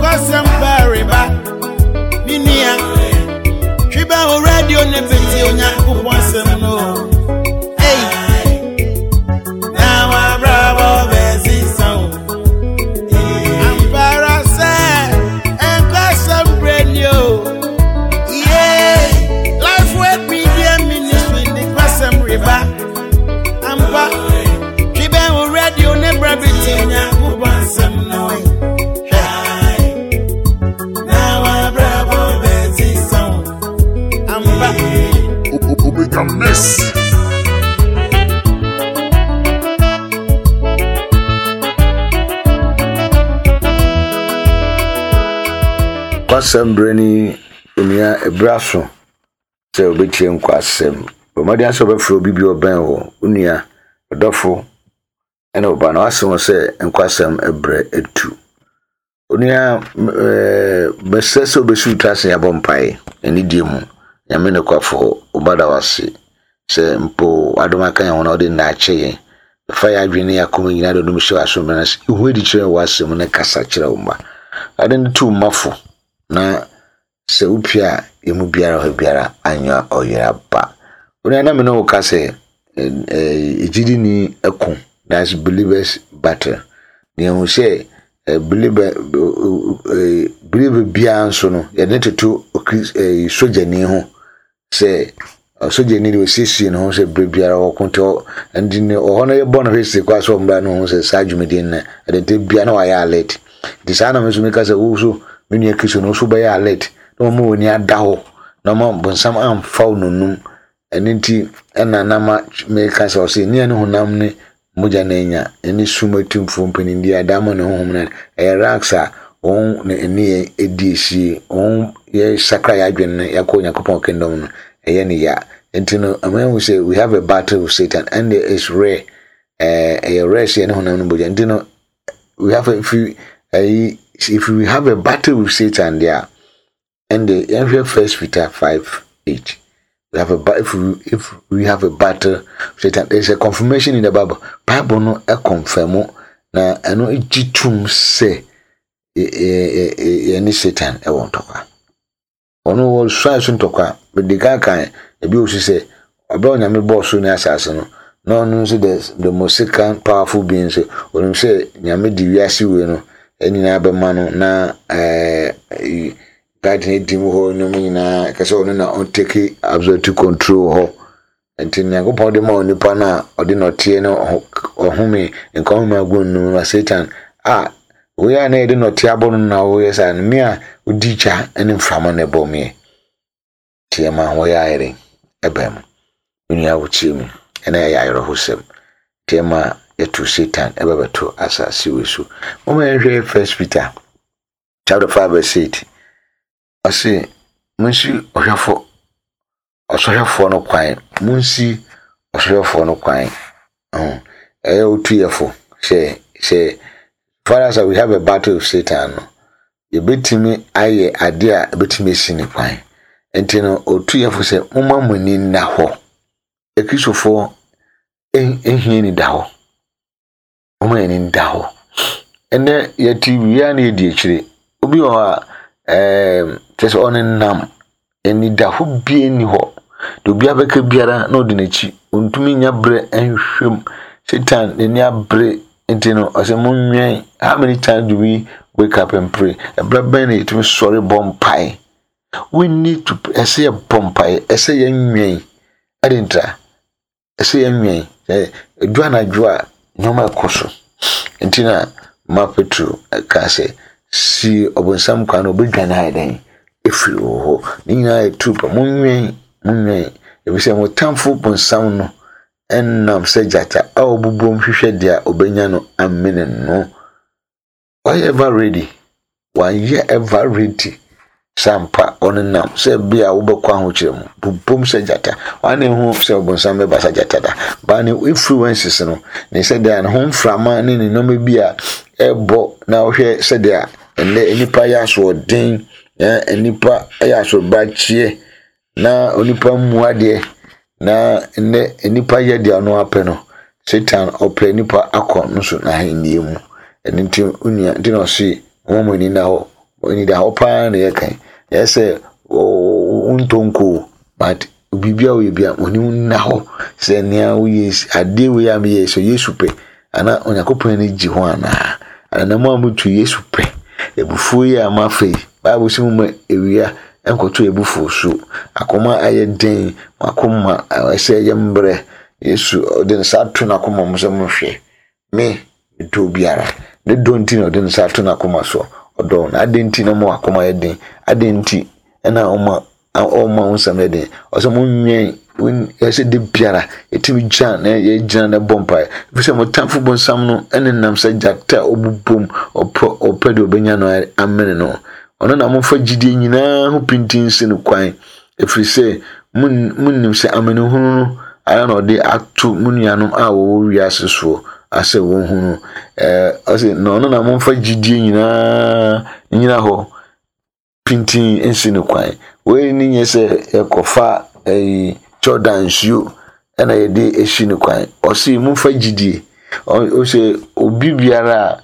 kwasam bariba minia twiba o radio ne beti onya kuponsem no hey now I bravo bezi sound ampara say and kwasam radio yeah life with media ministry the kwasam riba ampa twiba o radio ne beti onya kuponsem no Omega Mess. Kwasem breni unia ebraso se obetie nkwasem bomadi aso befro bibi oben ho unia odofo ena oba na waso se nkwasem ebre etu unia besese obesu trase ya bompai eni diemu nyame ne kwafo obada wase se mpo adoma kan ho na ode na ache fa ya adwene ya komo nyina do no so aso mena ihu edi kire wase mo ne kasa kire umba ade ne tu mafo na se upia emu biara anya oyera ba oni na me no ka se ejidi ni ekon that's believers battle ni hu se believer bia nso no ye net to soja ni ho se soja ni we sisi no se biara okonto andini ohono ye bono hesi kwa so mbra no se sajumedin na ade bia na wa ya alert disana me so me ka se wo so menu ekisho no so ba ya alert no mo woni ada ho no mo bonsam amfa nonum enenti ena nama me ka se o se ni ene honam ne moja na enya eni sumatum fompani ndi adamo ne honhom na raksa on ne eni edisi on ye sakra ya adwene yakọ Yakobon kingdom no ni ya entino amen we say we have a battle with Satan and there is rare a rare ene honam no moja entino we have if we have a battle with Satan there and the First Peter 5:8 we have if we have a battle Satan there's a confirmation in the Bible no e confirm na eno ejitum se any Satan e won toka ono wo swa so toka be de kan e bi o se oba onyame boss no asase no no no so the most powerful being so onu se nyame di wiase we no eni na be ma no na God need him ho no nyina ka so no na on take absolute control ho enti Yakobon de ma onipa na ode no tie no ohome nkan ma gonu na Satan we are na de no tie abo no na wo yesa no me a odicha eni mframa na ebo me tie ma ho ya ire ebem unia wo tie mu ena ya ire ho sem tie ma yetu Satan ebebeto asasi wesu o ma hwe First Peter chapter 5:8 ase munsi ohwefo osohwefo no kwan munsi osohwefo no kwan otuyefo she for us we have a battle with Satan no ye betimi aye ade a betimi sini kwan entino otuyefo se momamani na ho ekisofo ehie ni da ho momani nda ho ene ye TV ya na edi ekire obi o ha just on nam eni da ho bie ni ho do bia beka biara na odinachi ontumi nya bre enhwem Satan eni abre entino asemunwen how many times do we wake up and pray ebra it me sorry bompai we need to say a bompai say yenwen adintra say yenwen duana jua nyoma koso entina mapetru ka say si obonsam kwa no bedwan haiden efiri ho ninya etupa munwen ebise mo tamfo bonsam no ennam sejata obubom hwehwe dia obenya no amene no whatever ready ever ready sampa onenam se bia wobekwa ho kirem bubom sejata wane hu se obonsam be basajata da ba ne influences no ne se dia no mframa ne no mebia ebo na hwe se dia ene enipa ya so den enipa ya so bachie na onipa muade na ene enipa ya dia no apeno Satan ope nipa akọ nso na haniemu enti unia ndi no si womoni na ho oni da hopa na yekan yese untonko but bibia we bia oni na ho se nia we ade we am ye so Yesu pe ana Onyankopon na ji ho ana na mo amutu Yesu pe ebufu ye amafe Bible simu ewia enkoto ebufu so akoma aye den akoma ese yembre Yesu odin satu na akoma mo se mo hwe me do biara ne donti na odin satu na akoma so odo na adenti na mo akoma ye den adenti na oma unsamede oso mo nwen yese de biara etimi jan na ye jan na bompa fise mo tamfo bonsam no enenam sa jakta obubom opedo benya no amene no ono na mo fa gidie nyina ho pintin se no kwan efrise munnim se amene hunu no ara na ode atu munuanom a wo wiase so ase wo hunu ase no ono na mo fa gidie nyina ho pintin ensi no kwan we ni nyese ekofa Jordan shoe na ye de eshi no kwan o si mu fa gidie o se obi biara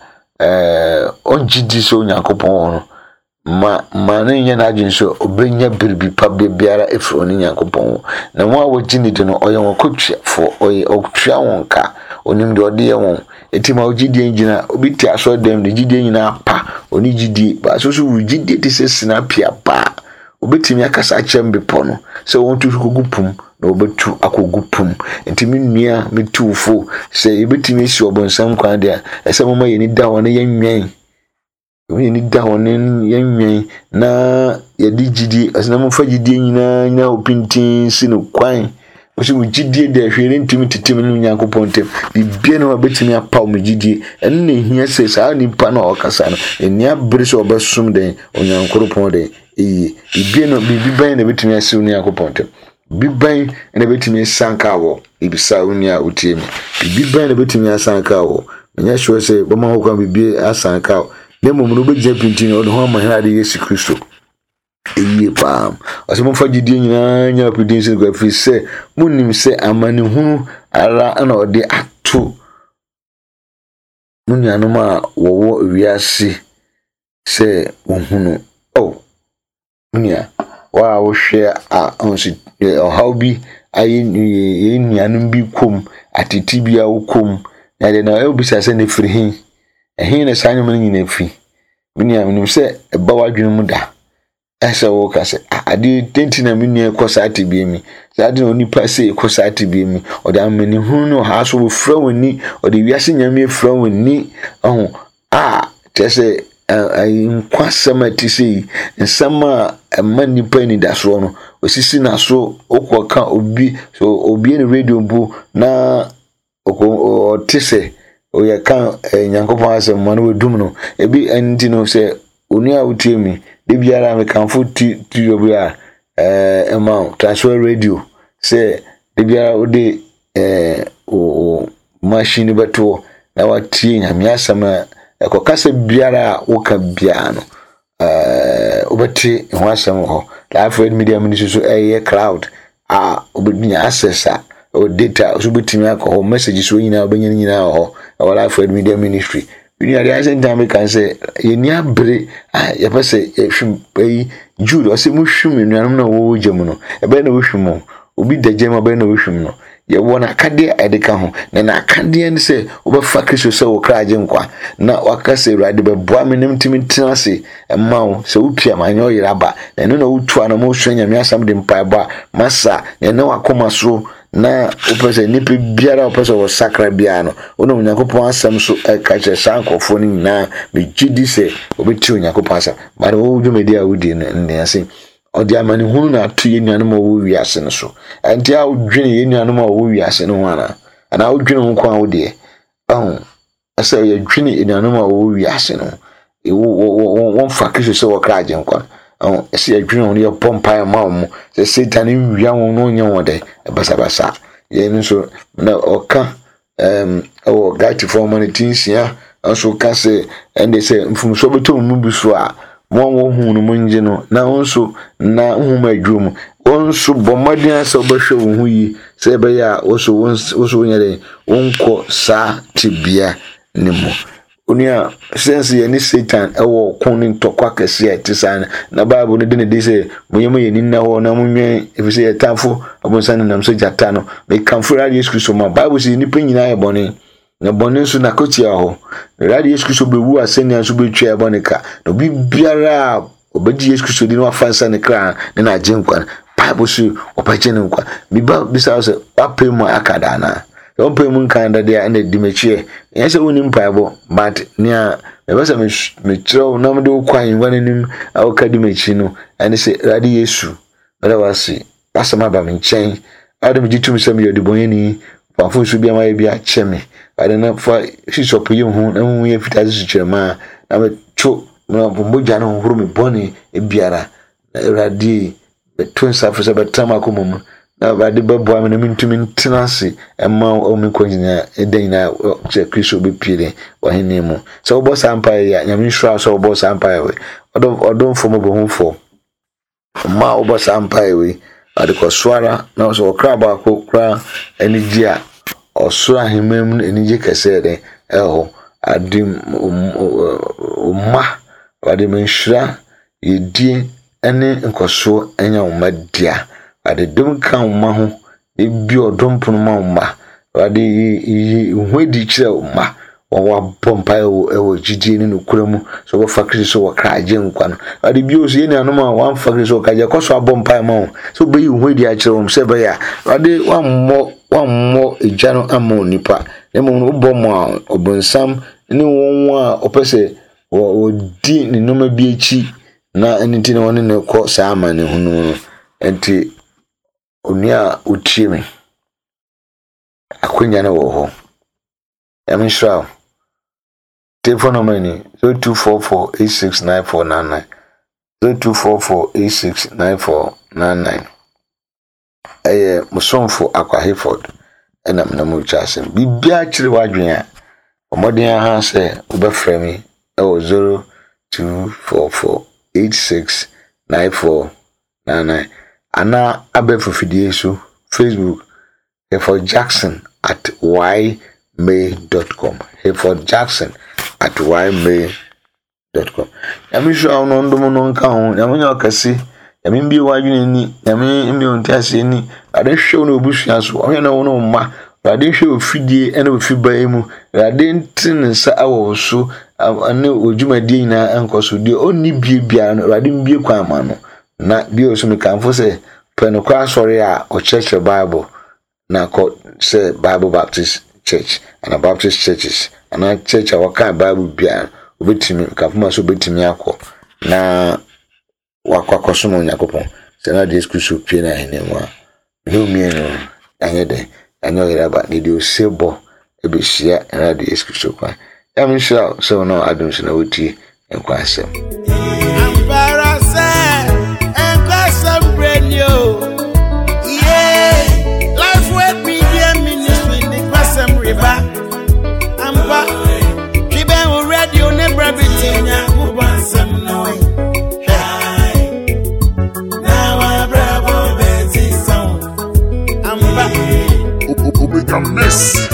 on gidi so Nyankopon ho ma na nya na agin so obenya birbi pa biara efro ni Nyankopon na mo a wo gini de no oye won kotwa fo oye oktua won ka onim de ode ye won etima o gidie ngina obi ti aso dem de gidie nyina pa oni gidie ba so wu gidie ti se sinapia pa obetimi akasa chembe pono se won tu kugupum na obetu akogupum entimi nua metufo se ebetimi esi obonsam kwan de ese mama ye ni da won yenwen we ni da won yenwen na ye di gidie asena mo fa gidie nyina opintin sino kwan osi wo gidie de hwere ntimi titim no Nyankopon tem bibie na obetimi apaw mo gidie enne hia se sa nipa na okasa no enia brise obesum den Onyankopon de bibie no biban na betimi asiw ni Nyankopon tem biban na betimi sanka wo ibisa unia utiemi biban na betimi asanka wo nya sure se boma ho kwa bibie asanka wo na mom no begye pintin o ho ma hra de Yesu Kristo pam asemo fa gidie nyina nya pidin se kwa fi se munim se amane hu ara ana ode ato munuanom a wo wiase se ohunu munia wa wo hwe a onsi hawbi ayi nuanom bi kom atiti bia wo kom na de na obisa se ne firi hin ehin na sanyo man nyina fi munia munim se eba wadwene mu da esa wo ka se ade tenti na munia kosati bi mi ade no nipa se kosati bi mi ode amani hu no ha so wo fra woni ode wiase nyame fra woni tese ai nkwasama tisi nsama manipa ni daso no osisi na so okoka obi so obi ni radio bu na o tise o ya kan Nyankopon asem mo na wedum no ebi enti no se oni a utiemi de biara me kanfo ti obi a ema transfer radio se de biara ode o machine beto na watie nyame asema ekokase biara woka bia no obeti ho asem ho Life Media Ministry so cloud obinya access o data so betimi akọ message so nyina obenya ho Life Media Ministry we are asking time can say ye ni abre ye pese ehwim Jude o se mu hwim nuanum na wo gem no ebe na wo hwim obi dagem ebe na wo hwim no ye wona kade edeka ho na kade ne se obefa Kristo se wo kraje nkwa na wakase urade beboa menem timi tenase emma se wupia manyo yiraba na no na wutua na mo hwanya me asam de mpaeba masa na wakoma so na opese ni pe biara opese wo sakra bia no ono Nyankopon asam so kache sankofo ni na me gidi se obeti Nyankopon asam ba wo dwumedi a wudi ne ase odi amani hunu na atu ye nuanom a wo wiase no so enti a wodwene ye nuanom a wo wiase no ho ana wodwene ho kwa wo de asa ye dwene nuanom a wo wiase no won fa Kristo se wo kraje nkwa ese ye dwene ho ye pompa ma mo se Satan wia won no nya wode basa ye nso na oka o gati for monetisia also ka se ende se mfumso beto mu biso a mo hu no munje no na onso na hu ma dwom onso bomadian se obehwe wo hu yi se be ya oso nyere onko sa tibia nimo Unia sense any Satan ewo konin tokwa kese a tisana na Bible no de say moyemo ye ninna ho na munwe if say etamfo abonsan nam so jata no me kamfo radio Yesu ma Bible say ni panyina e bone na bone so na kotia ho radio Yesu be wu asenia so be twa e bone ka no bibiara obedi Yesu di no afansa ne kra na agenkwa Bible so opache ne nkwa biba bisa so apemu akada na don't pay moon kind of there and the dimeche. Yes, I wouldn't payable, but near the rest of me throw no do quine one in him our cadimechino and they say Radi Yesu. But I was see. That's a mabam in chain. I don't do to me some of the boyini, for food should be my be a chemi. I don't know for she's up you home and we have it as a chairman. I'm a choke no Bujano room bonny a biara. Radi the twin suffers about Tamakumum. Na bade babo am na mintumi ntenase emma o me kwanyina eden na che Kristo be pire wa hene mu so obo sampa ya nyame hwa so obo sampa we odon fomo bo hunfo ma obo sampa we ade ko swara na so okra ba ko kra enigi a osura hemem enigi kese de eho adim umma wade menhira yedie ene nkoso enya umadia ade dum kan ma ho ebi odom pono ma umma ade hwedi kire umma wa bompa ewo jiji ni nokuramu so wo fakri so wo kraje nkwa no ade bi o so ye ni anoma wa fakri so kaje koso abompa ma so be yi hwedi a kire um se be ya ade wa mmọ ejano ama onipa emo no bomo obonsam ni won a opese wo di ni noma bi echi na eniti na woni ne ko sa ama ne hunu enti Unia utimi akunya na wo ho Yamisha telephone number ni 0244869499 0244869499 musonfo akwa Hayford ena mnamu chasem bibia kire wadwen a omoden ha se obefrɛ mi 0244869499 ana abefufidie so Facebook Hayford Jackson @ymay.com Hayford Jackson @ymay.com Yamisha ono ndomo no nka ho yamanya okasi yamimbi wadwen ni yamimbi ontiase ni ade hwe no obusua so ohwe na wono mma ade hwe ofidie ena ofibae mu ade ntin nsa awo so ane ojumadie nyina enkoso die onni biebia no ade mbie kwa ama no na bio so me kanfo se penokwa sorry a o church Bible na ko se Bible Baptist Church and Baptist churches and a church a waka Bible bia obetimi kanfo so obetimi akọ na wakwa kosomo nyakopon se na de excuse pie na henemu a no mi no anyede anyoyira ba de o sebo ebehia na de excuse kwa Yamisha so no adum so na woti enkwa asem Miss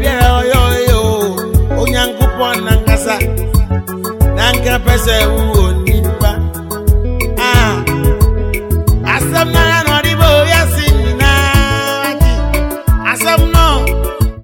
Pese